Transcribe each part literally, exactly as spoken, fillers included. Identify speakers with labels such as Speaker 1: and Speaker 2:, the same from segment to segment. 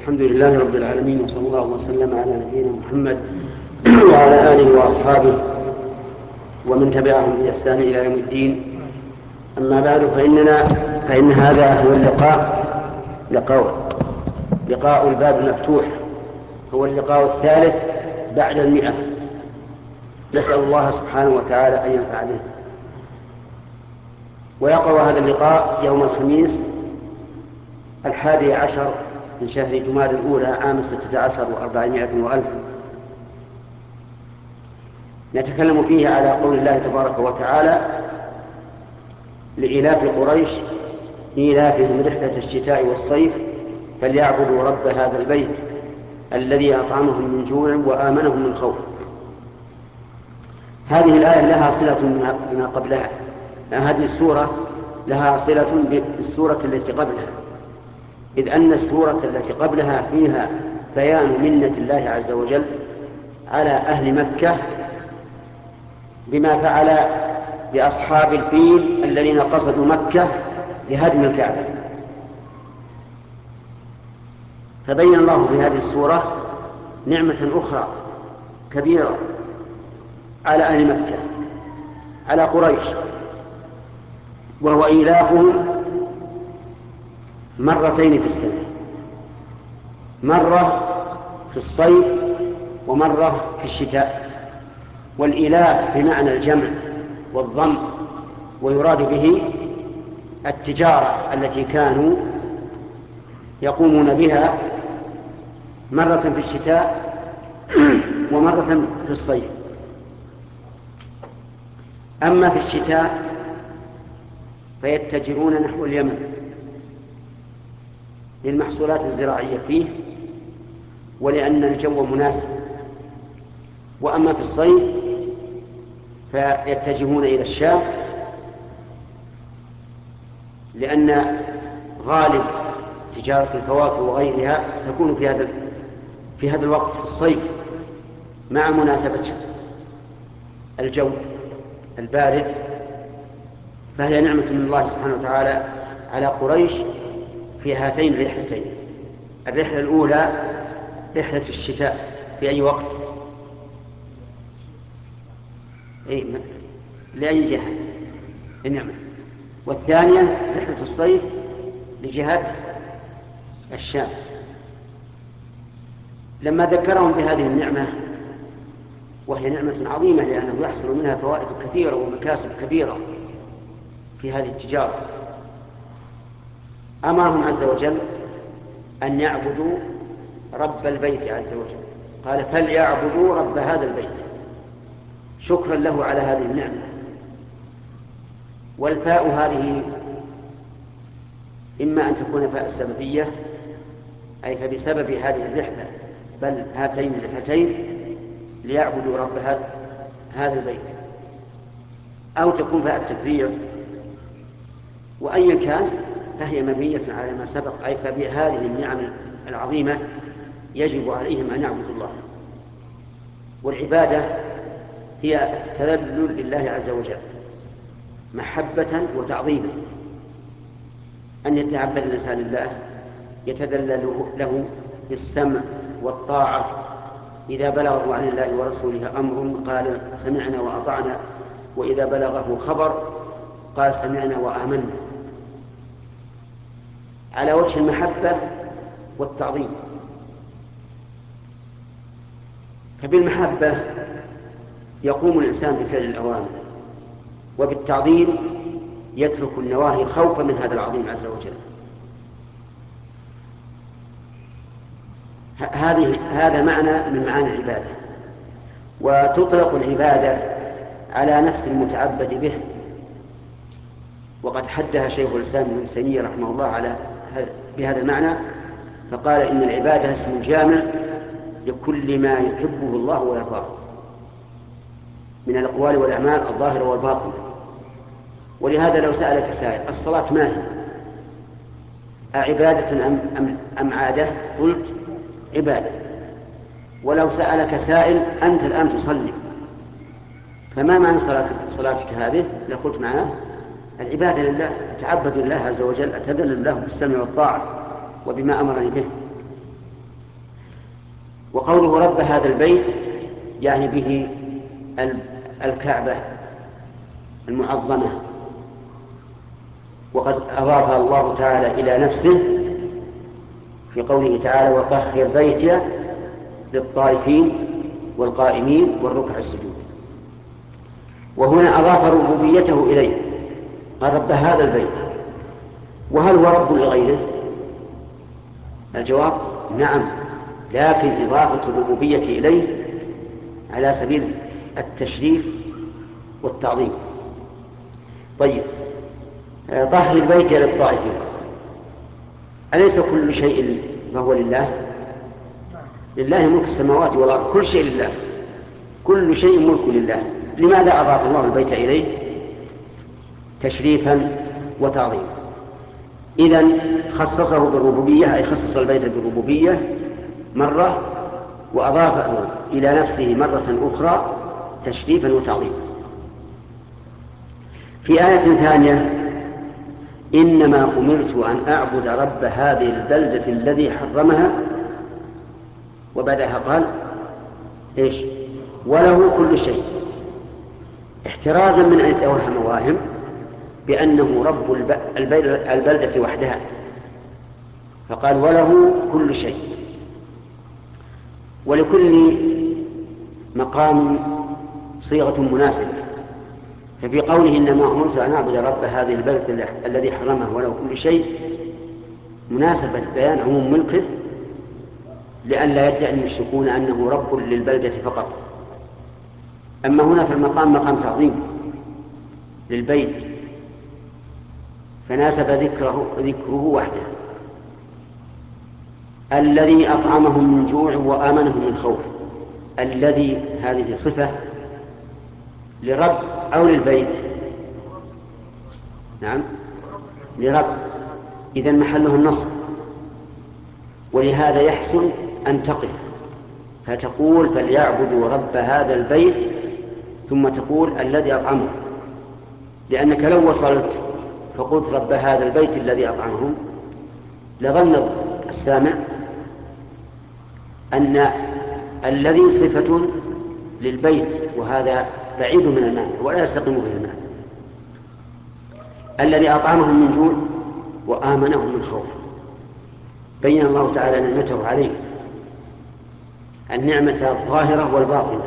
Speaker 1: الحمد لله رب العالمين، وصلى الله وسلم على نبينا محمد وعلى آله وأصحابه ومن تبعهم بإحسان إلى يوم الدين. أما بعد، فإننا فإن هذا هو اللقاء لقاء لقاء الباب المفتوح، هو اللقاء الثالث بعد المئة. نسأل الله سبحانه وتعالى أن ينفع به. ويقع هذا اللقاء يوم الخميس الحادي عشر من شهر جماد الأولى عام ستة عشر وأربعمائة وألف. نتكلم فيه على قول الله تبارك وتعالى: لإلاف قريش إيلافهم رحلة الشتاء والصيف فليعبدوا رب هذا البيت الذي أطعمهم من جوع وآمنهم من خوف. هذه الآية لها صلة بما قبلها، هذه السورة لها صلة بالسورة التي قبلها، إذ أن السورة التي قبلها فيها بيان منة الله عز وجل على أهل مكة بما فعل بأصحاب الفيل الذين قصدوا مكة لهدم الكعبة. فبين الله في هذه السورة نعمة أخرى كبيرة على أهل مكة، على قريش، وهو إيلافهم مرتين في السنة، مرة في الصيف ومرة في الشتاء. والإيلاف بمعنى الجمع والضم، ويراد به التجارة التي كانوا يقومون بها مرة في الشتاء ومرة في الصيف. أما في الشتاء فيتجرون نحو اليمن للمحصولات الزراعية فيه ولأن الجو مناسب. وأما في الصيف فيتجهون إلى الشام لأن غالب تجارة الفواكه وغيرها تكون في هذا في هذا الوقت في الصيف مع مناسبة الجو البارد. فهي نعمة من الله سبحانه وتعالى على قريش في هاتين الرحلتين. الرحلة الأولى رحلة الشتاء في أي وقت؟ أي لأي جهة النعمة. والثانية رحلة الصيف لجهة الشام. لما ذكرهم بهذه النعمة، وهي نعمة عظيمة لأنه يحصل منها فوائد كثيرة ومكاسب كبيرة في هذه التجارة، أمرهم عز وجل أن يعبدوا رب البيت عز وجل. قال: فليعبدوا رب هذا البيت، شكرا له على هذه النعمة. والفاء هذه إما أن تكون فاء السببية، أي فبسبب هذه الرحلة بل هاتين الرحلتين ليعبدوا رب هذا البيت، أو تكون فاء التفريع. وأيا كان فهي مبنية على ما سبق، أي فبهذه النعم العظيمة يجب عليهم أن يعبدوا الله. والعبادة هي التذلل لله عز وجل محبة وتعظيما، أن يتعبد الإنسان لله يتذلل له بالسمع والطاعة. إذا بلغه عن الله ورسوله أمر قال سمعنا وأطعنا، وإذا بلغه خبر قال سمعنا وآمنا، على وجه المحبة والتعظيم. فبالمحبة يقوم الإنسان بفعل الأوامر، وبالتعظيم يترك النواهي خوفا من هذا العظيم عز وجل. هذه هذا معنى من معاني العبادة. وتطلق العبادة على نفس المتعبد به، وقد حدها شيخ الإسلام ابن تيمية رحمه الله على بهذا المعنى، فقال: إن العبادة اسم جامع لكل ما يحبه الله ويرضاه من الأقوال والأعمال الظاهرة والباطنة. ولهذا لو سألك سائل: الصلاة ما هي؟ أعبادة أم, أم, أم عادة؟ قلت عبادة. ولو سألك سائل: أنت الآن تصلي، فما معنى صلاتك, صلاتك هذه؟ لقلت معنا العبادة لله، أتعبد الله عز وجل، أتذلل له بالسمع والطاعة وبما أمرني به. وقوله رب هذا البيت يعني به الكعبة المعظمة، وقد أضافها الله تعالى إلى نفسه في قوله تعالى وطهر بيتي للطائفين والقائمين والركع السجود. وهنا أضاف ربوبيته إليه، قال رب هذا البيت. وهل هو رب لغيره؟ الجواب نعم، لكن إضافة الربوبية إليه على سبيل التشريف والتعظيم. طيب، طهر البيت للطائفين، أليس كل شيء فهو لله؟ لله ملك السماوات والأرض، كل شيء لله، كل شيء ملك لله. لماذا أضاف الله البيت إليه؟ تشريفا وتعظيما. إذن خصصه بالربوبية، أي خصص البيت بالربوبية مرة، وأضافه إلى نفسه مرة أخرى تشريفا وتعظيما. في آية ثانية إنما أمرت أن أعبد رب هذه البلدة الذي حرمها، وبعدها قال إيش؟ وله كل شيء، احترازا من أن يتوهم واهم بأنه رب البلدة وحدها، فقال وله كل شيء. ولكل مقام صيغة مناسبة، ففي قوله إنما أمرت أن أعبد رب هذه البلدة الذي حرمه وله كل شيء مناسبة بيان عموم ملكه، لئلا يدعي المشركون أنه رب للبلدة فقط. أما هنا في المقام مقام تعظيم للبيت، فناسب ذكره, ذكره وحده. الذي أطعمهم من جوع وآمنهم من خوف، الذي هذه صفة لرب أو للبيت؟ نعم لرب، إذن محله النصب، ولهذا يحسن أن تقف فتقول فليعبدوا رب هذا البيت ثم تقول الذي أطعمه، لأنك لو وصلت فقلت رب هذا البيت الذي أطعمهم لظن السامع أن الذي صفة للبيت، وهذا بعيد من المعنى ولا يستقيم به المعنى. الذي أطعمهم من جوع وآمنهم من خوف، بين الله تعالى نعمته عليه، النعمة الظاهرة والباطنة.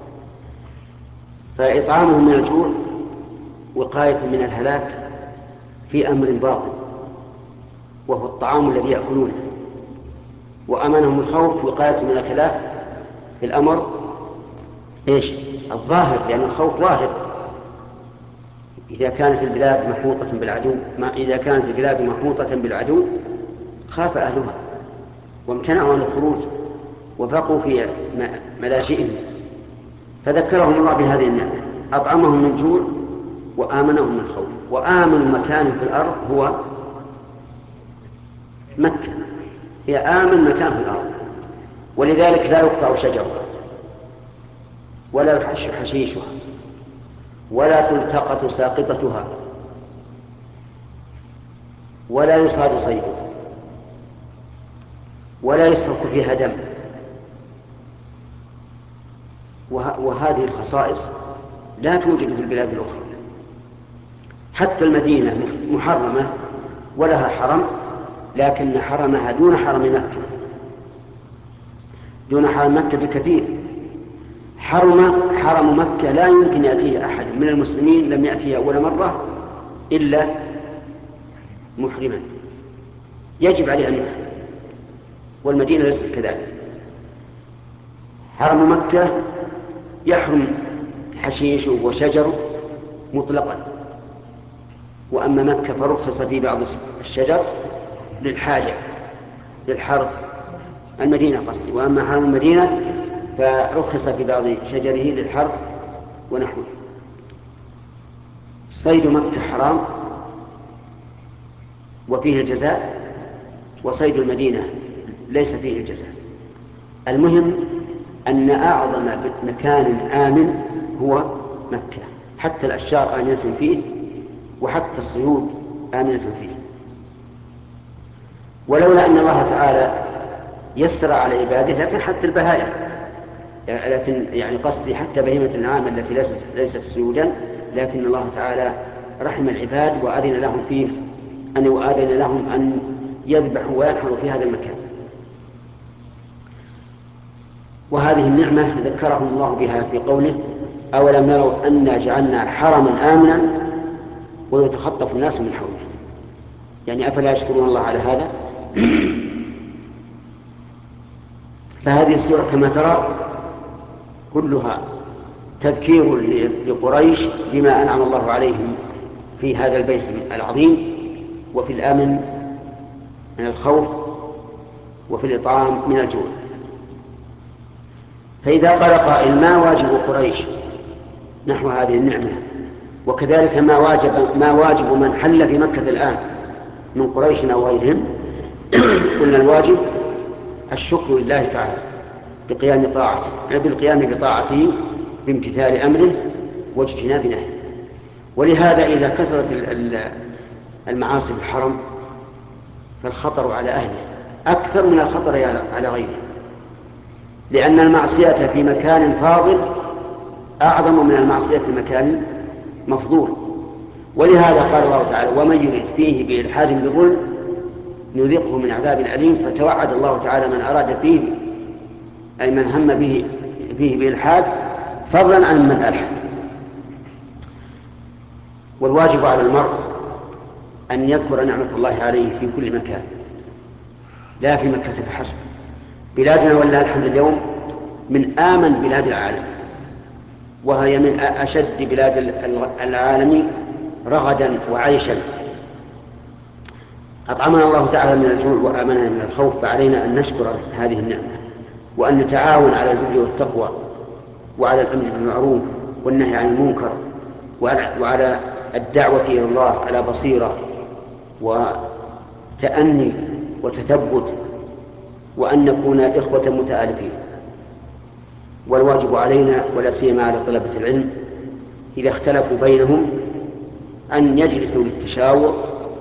Speaker 1: فإطعامهم من الجوع وقاية من الهلاك في أمر باطن وهو الطعام الذي يأكلونه، وأمنهم من الخوف وقاية من الخلاف في الأمر إيش؟ الظاهر، لأن الخوف ظاهر. إذا كانت البلاد محوطة بالعدو ما إذا كانت البلاد محوطة بالعدو خاف أهلها وامتنعوا عن الخروج وبقوا في ملاجئهم، فذكرهم الله بهذه النعمة، أطعمهم من جوع وآمنهم من خوف. وآمن مكان في الأرض هو مكة، هي آمن مكان في الأرض، ولذلك لا يقطع شجرها ولا يحش حشيشها ولا تلتقط ساقطتها ولا يصاد صيدها ولا يسفك فيها دم. وهذه الخصائص لا توجد في البلاد الأخرى. حتى المدينة محرمة ولها حرم، لكن حرمها دون حرم مكة، دون حرم مكة بكثير. حرم حرم مكة لا يمكن يأتيه أحد من المسلمين لم يأتيه أول مرة إلا محرما، يجب عليه أن يحرم، والمدينة ليست كذلك. حرم مكة يحرم حشيش وشجر مطلقا، وأما مكة فرخص في بعض الشجر للحاجة للحرث، المدينة قصدي، وأما حرم المدينة فرخص في بعض شجره للحرث ونحوه. صيد مكة حرام وفيه الجزاء، وصيد المدينة ليس فيه الجزاء. المهم أن أعظم مكان آمن هو مكة، حتى الأشجار آمنة فيه وحتى الصيود آمنة فيه. ولولا أن الله تعالى يسر على عباده، لكن حتى البهائم، لكن يعني قصدي حتى بهيمة الأنعام التي ليست ليست سيودا، لكن الله تعالى رحم العباد وأذن لهم فيه أن وأذن لهم أن يذبحوا وينحروا في هذا المكان. وهذه النعمة ذكرهم الله بها في قوله: أولم يروا أنا جعلنا حرما آمنا ويتخطف الناس من حوله. يعني أفلا يشكرون الله على هذا؟ فهذه السورة كما ترى كلها تذكير لقريش بما أنعم الله عليهم في هذا البيت العظيم، وفي الأمن من الخوف، وفي الإطعام من الجوع. فإذا قال قائل: ما واجب قريش نحو هذه النعمة؟ وكذلك ما واجب ما واجب من حل في مكة الآن من قريش أو غيرهم؟ قلنا الواجب الشكر لله تعالى بقيام طاعته بالقيام بطاعته بامتثال أمره واجتناب نهيه. ولهذا إذا كثرت المعاصي في الحرم فالخطر على أهله أكثر من الخطر على غيره، لأن المعصية في مكان فاضل أعظم من المعصية في مكان مفضول. ولهذا قال الله تعالى: ومن يرد فيه بإلحاد بظلم نذقه من عذاب أليم. فتوعد الله تعالى من أراد فيه، أي من هم به فيه بإلحاد، فضلا عن من ألحد. والواجب على المرء أن يذكر نعمة الله عليه في كل مكان، لا في مكة فحسب. بلادنا ولله الحمد اليوم من آمن بلاد العالم، وهي من أشد بلاد العالم رغدا وعيشا. أطعمنا الله تعالى من الجوع وآمنا من الخوف، فعلينا أن نشكر هذه النعمة، وأن نتعاون على البر والتقوى، وعلى الأمر بالمعروف والنهي عن المنكر، وعلى الدعوة إلى الله على بصيرة وتأني وتثبت، وأن نكون إخوة متآلفين. والواجب علينا ولا سيما على طلبة العلم إذا اختلفوا بينهم أن يجلسوا للتشاور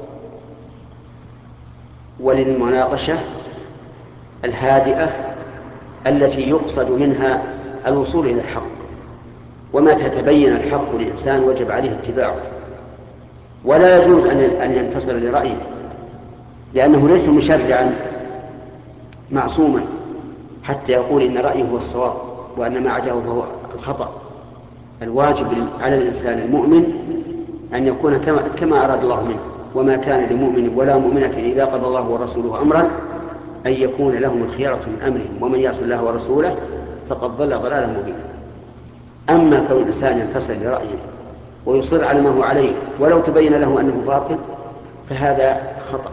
Speaker 1: وللمناقشة الهادئة التي يقصد منها الوصول إلى الحق. ومتى تبين الحق للإنسان وجب عليه اتباعه، ولا يجوز أن ينتصر لرأيه، لأنه ليس مشرعا معصوما حتى يقول إن رأيه هو الصواب وأن ما عداه هو الخطأ. الواجب على الإنسان المؤمن أن يكون كما, كما أراد الله منه. وما كان لمؤمن ولا مؤمنة إذا قضى الله ورسوله أمرا أن يكون لهم الخيرة من أمرهم، ومن يعص الله ورسوله فقد ضل ضلالا مبينا. أما كون الإنسان ينتصر لرأيه ويصر على ما هو عليه ولو تبين له أنه باطل فهذا خطأ.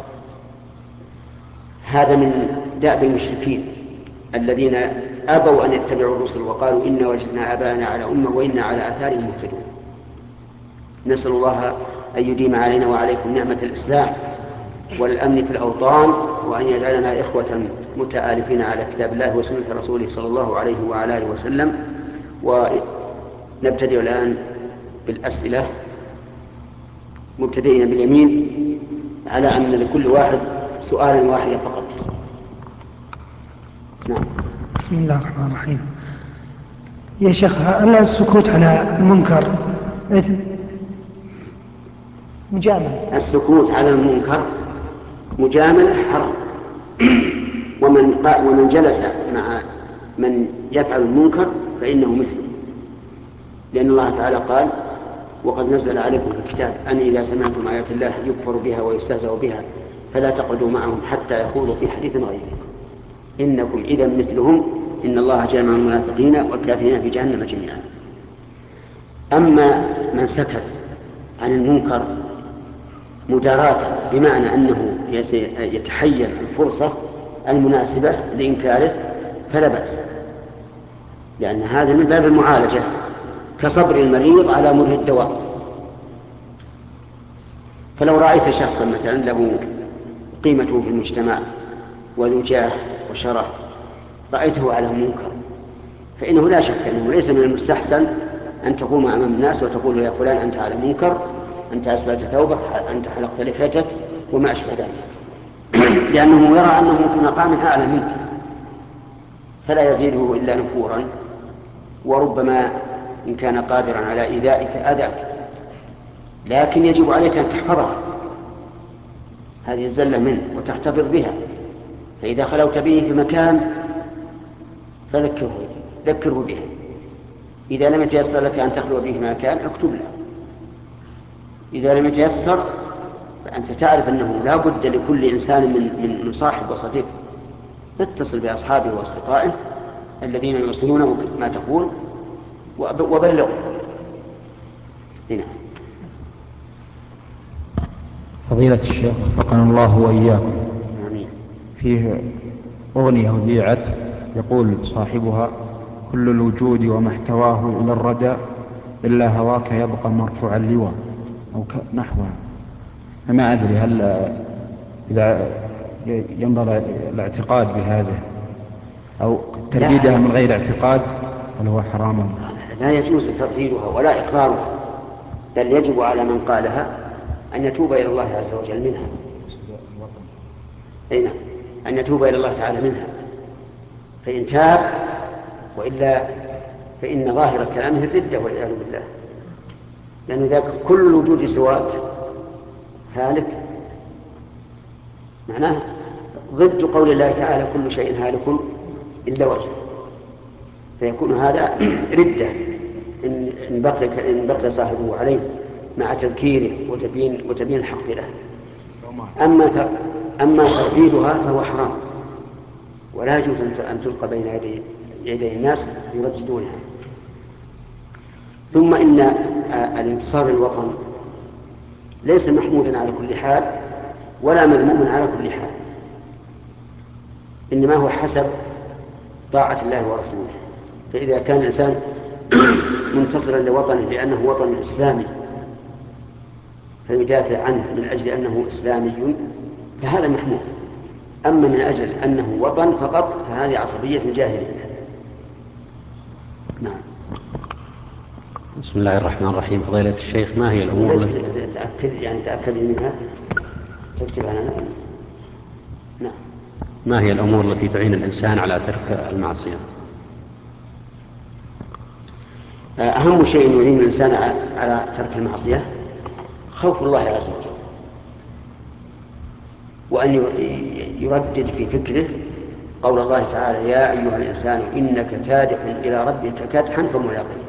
Speaker 1: هذا من دأب المشركين الذين أبوا أن يتبعوا الرسل وقالوا: إنا وجدنا آباءنا على أمة وإنا على آثارهم مهتدون. نسأل الله أن يديم علينا وعليكم نعمة الإسلام والأمن في الأوطان، وأن يجعلنا إخوة متآلفين على كتاب الله وسنة رسوله صلى الله عليه وعلى آله وسلم. ونبتدئ الآن بالأسئلة، مبتدئين باليمين، على أن لكل واحد سؤالا واحدا فقط. نعم.
Speaker 2: بسم الله الرحمن الرحيم. يا شيخ، هل السكوت على المنكر إثم؟ مجاملة.
Speaker 1: السكوت على المنكر مجاملة حرام. ومن ومن جلس مع من يفعل المنكر فإنه مثله، لأن الله تعالى قال: وقد نزل عليكم في الكتاب أن إذا سمعتم آيات الله يكفر بها ويستهزأ بها فلا تقعدوا معهم حتى يخوضوا في حديث غيره إنكم إذا مثلهم إن الله جامع المنافقين والكافرين في جهنم جميعا. أما من سكت عن المنكر مداراة بمعنى أنه يتحين الفرصة المناسبة لإنكاره فلا بأس، لأن هذا من باب المعالجة كصبر المريض على مر الدواء. فلو رأيت شخصا مثلا له قيمته في المجتمع وذو جاه وشرف رأيته على منكر فإنه لا شك أنه ليس من المستحسن أن تقوم أمام الناس وتقول: يا فلان أنت على منكر، أنت أسبلت ثوبك، أنت حلقت لحيتك وما أشبه ذلك، لأنه يرى أنه في مقام أعلى منك. فلا يزيده إلا نفورا، وربما إن كان قادرا على إيذائك أذاك، لكن يجب عليك أن تحفظها هذه الزلة منه وتحتفظ بها. فإذا خلوت به في مكان فذكره ذكره بها. إذا لم يتيسر لك أن تخلو به في مكان اكتب له. إذا لم يتيسر فأنت تعرف أنه لا بد لكل إنسان من من صاحب وصديق، اتصل بأصحابه وأصدقائه الذين يوصلونه ما تقول وبلغوا. هنا
Speaker 3: فضيلة الشيخ وفقنا الله وإياكم،
Speaker 1: آمين.
Speaker 3: فيه أغنية وذيعت يقول صاحبها: كل الوجود وما احتواه إلى الردى إلا هواك يبقى مرفوع اللواء، أو نحوها. فما أدري هل إذا ينظر الاعتقاد بهذا أو ترديدها من غير اعتقاد هل هو حرام؟
Speaker 1: لا يجوز ترديدها ولا إقرارها، بل يجب على من قالها أن يتوب إلى الله عز وجل منها. أي نعم، أن يتوب إلى الله تعالى منها، فإن تاب، وإلا فإن ظاهر كلامه الردة والعياذ بالله، لأن ذاك كل الوجود سواك هالك معناه ضد قول الله تعالى كل شيء هالك إلا وجهه، فيكون هذا ردة إن إن بقي إن بقي صاحبه عليه مع تذكيره وتبيين وتبيين الحق له. أما أما ترديدها فهو حرام، ولا يجوز أن تلقى بين يدي يدي الناس يرددونها. ثم إن الانتصار للوطن ليس محمودا على كل حال ولا مذموما على كل حال، إنما هو حسب طاعة الله ورسوله. فإذا كان الإنسان منتصرا لوطنه لأنه وطن إسلامي فيدافع عنه من أجل أنه إسلامي فهذا محمود. أما من أجل أنه وطن فقط فهذه عصبية جاهلية. نعم.
Speaker 4: بسم الله الرحمن الرحيم. فضيلة الشيخ، ما هي الأمور التي
Speaker 1: تأكد يعني تأكد منها تكتب عنها؟ نعم.
Speaker 4: ما هي الأمور التي تعين الإنسان على ترك المعصية؟
Speaker 1: أهم شيء يعين الإنسان على ترك المعصية خوف الله عز وجل، وأن يردد في فكره قول الله تعالى: يا أيها الإنسان إنك كادح إلى ربك كدحا فملاقيه،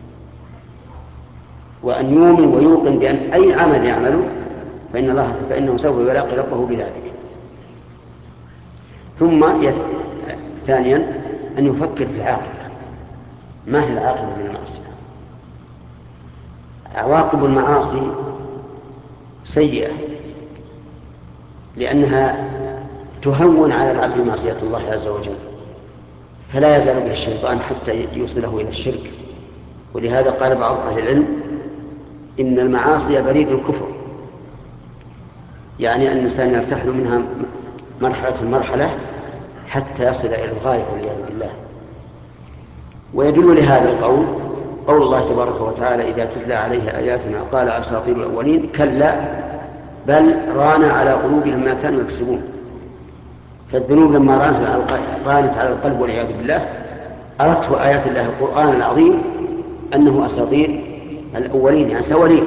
Speaker 1: وأن يؤمن ويوقن بأن أي عمل يعمله فإن الله فإنه سوف يلاقي ربه بذلك. ثم يت... ثانيا أن يفكر في العاقبة، ما هي العاقبة من المعصية؟ عواقب المعاصي سيئة لأنها تهون على العبد معصية الله عز وجل، فلا يزال به الشيطان حتى يوصله إلى الشرك. ولهذا قال بعض أهل العلم إن المعاصي بريد الكفر، يعني أن الإنسان يرتحل منها مرحلة مرحلة حتى يصل إلى الغاية والعياذ بالله. ويدل لهذا القول قول الله تبارك وتعالى: إذا تتلى عليه آياتنا قال أساطير الأولين كلا بل ران على قلوبهم ما كانوا يكسبون. فالذنوب لما رانت على القلب والعياذ بالله أردت آيات الله القرآن العظيم أنه أساطير الأولين، يعني سواليف.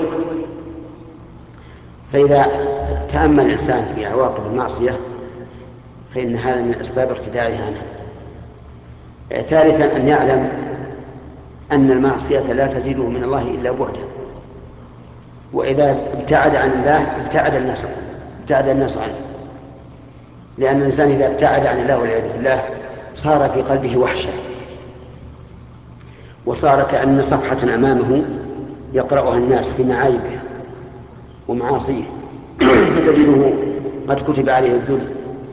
Speaker 1: فإذا تأمل الإنسان في عواقب المعصية فإن هذا من أسباب ارتداعها عنها. ثالثا أن يعلم أن المعصية لا تزيده من الله إلا بعدا، وإذا ابتعد عن الله ابتعد الناس ابتعد الناس عنه، لأن الإنسان إذا ابتعد عن الله والعياذ بالله صار في قلبه وحشة، وصار كأن صفحة أمامه يقرأها الناس في معايبه ومعاصيه فتجده قد كتب عليه الذل،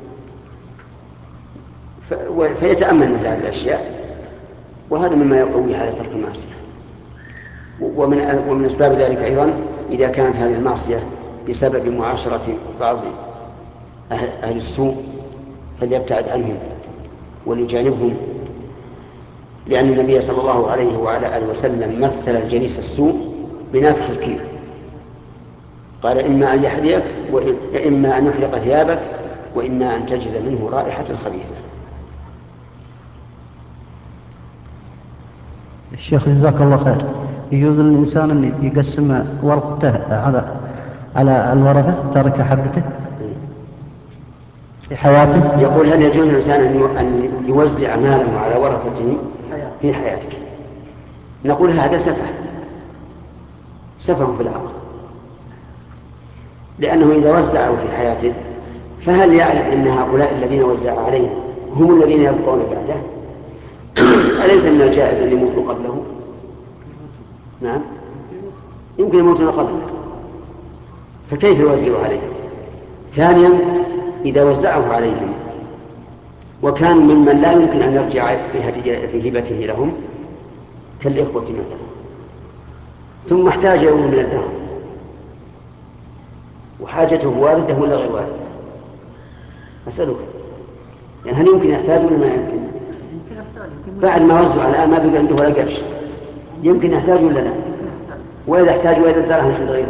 Speaker 1: فيتأمل مثل هذه الأشياء، وهذا مما يقوي على ترك المعصية. ومن ومن أسباب ذلك أيضا إذا كانت هذه المعصية بسبب معاشرة بعض أهل السوء فليبتعد عنهم وليجانبهم، لأن النبي صلى الله عليه وعلى آله وسلم مثل الجليس السوء بنافخ الكير، قال: إما أن يحرقك وإما أن يحرق ثيابك وإما أن تجد منه رائحة خبيثة.
Speaker 5: الشيخ جزاك الله خير، يجوز للإنسان أن يقسم ورثته على على الورثة ترك حقته في حياته؟
Speaker 1: يقول هل يجوز للإنسان أن يوزع ماله على ورثته في حياته؟ نقول هذا سفه سفه في العقل، لأنه إذا وزعه في حياته فهل يعلم أن هؤلاء الذين وزع عليهم هم الذين يبقون بعده؟ أليس من الجائز أن يموتوا قبله؟ نعم، يمكن يموتون قبله، فكيف يوزع عليهم؟ ثانيا، إذا وزعه عليهم وكانوا ممن لا يمكن أن يرجع في هبته لهم كالإخوة مثلا، ثم احتاج يوم من الدهر وحاجته واردة ولا غير واردة؟ أسألك، يعني هل يمكن يحتاج ولا ما يمكن؟ بعد ما وزع الآن ما بقى عنده ولا قرش، يمكن يحتاج ولا لا؟ وإذا احتاج وإذا الدرهم عند غيره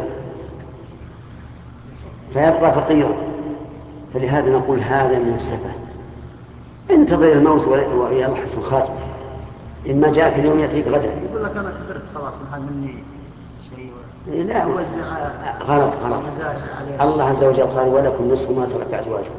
Speaker 1: فيبقى فقيرا. فلهذا نقول هذا من السفه. انتظر الموت ويا الله حسن خاتمه، إما جاءك اليوم يأتيك غدا.
Speaker 5: يقول لك أنا كبرت خلاص ما حد مني شيء.
Speaker 1: لا، غلط غلط. الله عز وجل قال ولكم نصف ما ترك أزواجكم،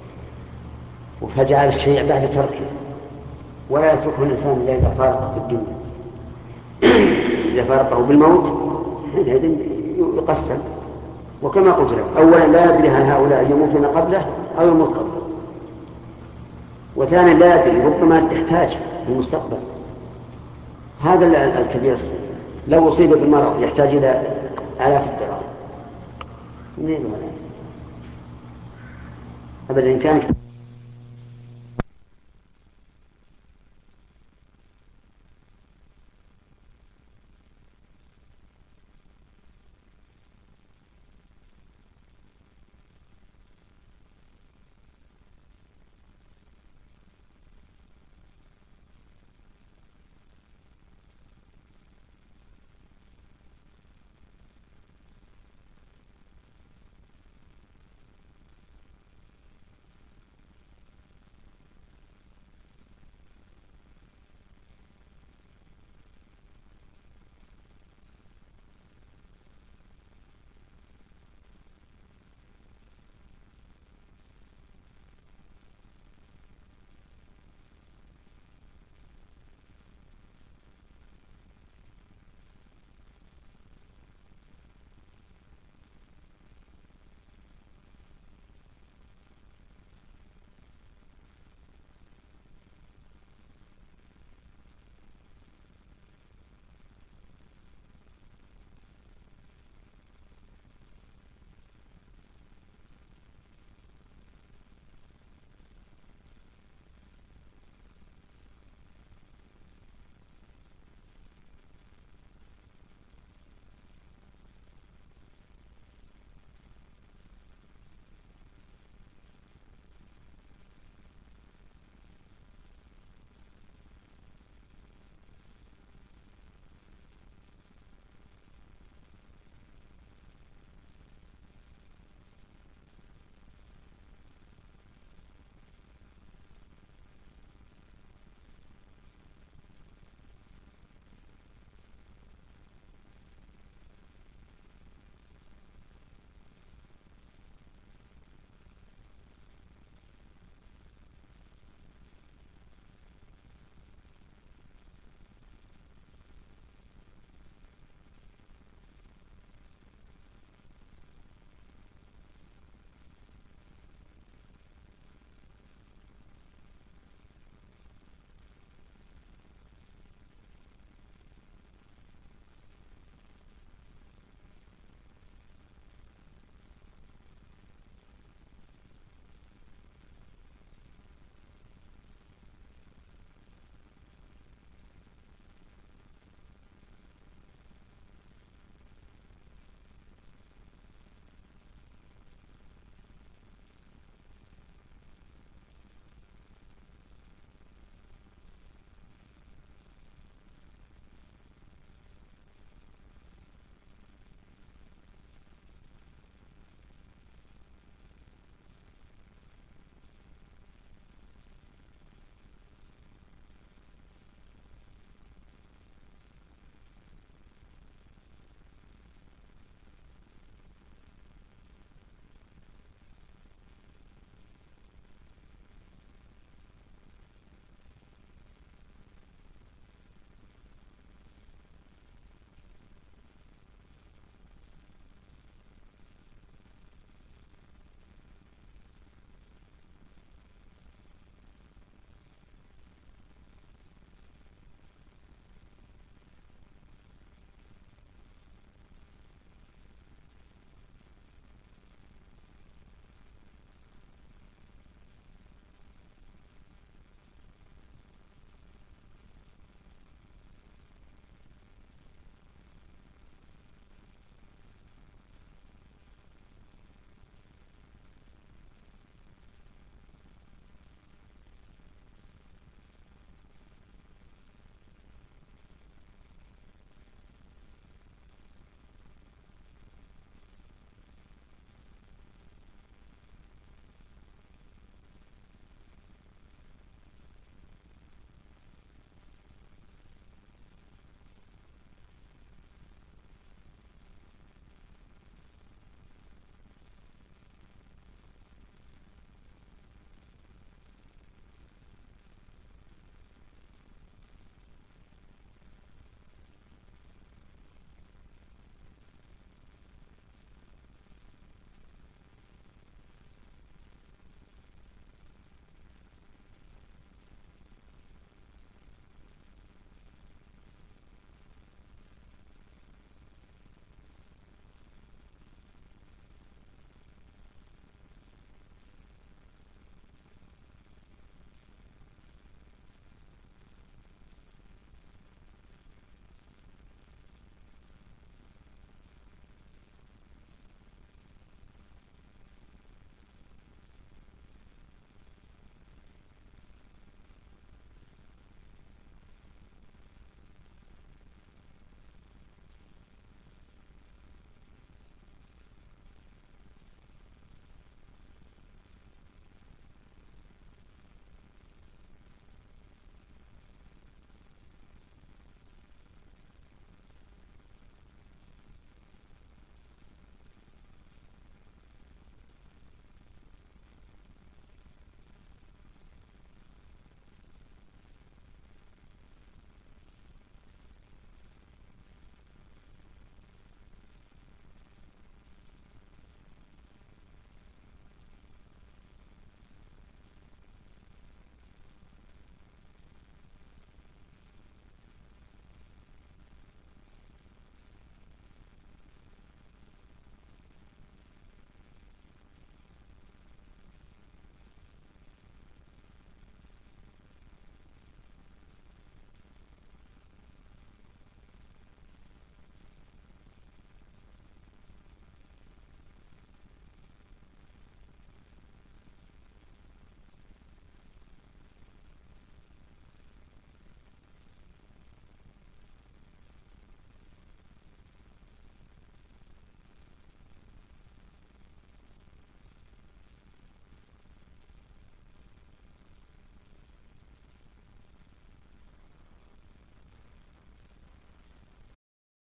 Speaker 1: فجعل الشيء بعد تركه، ولا يتركه الإنسان إلا إذا فارقه في الدنيا. إذا فارقه بالموت حينئذ يقسم. وكما قلت لك، أولا لا يدري هل هؤلاء يموتون قبله أو يموت قبله، وثانيا لا يدري ربما تحتاج في المستقبل. هذا الكبير السن لو أصيب بالمرض يحتاج إلى آلاف الدراهم منين ولا أبدا إن كانت